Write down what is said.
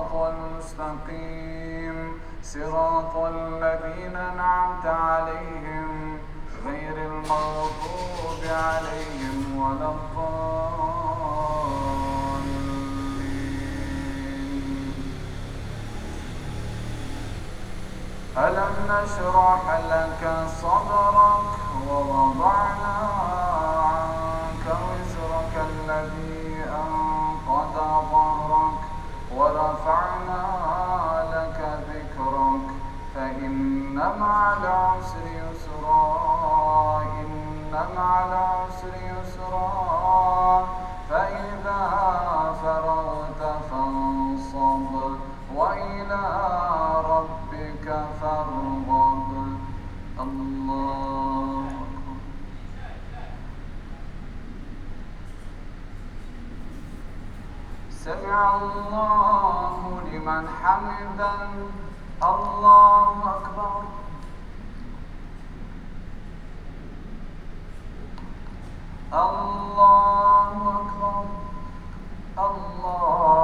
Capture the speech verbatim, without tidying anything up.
الصراط المستقيم صراط الذين أنعمت عليهم غير المغضوب عليهم ولا الضالين. ألم نشرح لك صدرك ووضعنا عنك وزرك الذي أنقض ظهرك ورفعنا لك ذكرك فإن مع العسر يسرا إن مع العسر يسرا فإذا فرغت فانصب وإلى ربك فارغب. الله أكبر. سمع الله لمن حمده. الله أكبر. الله أكبر. الله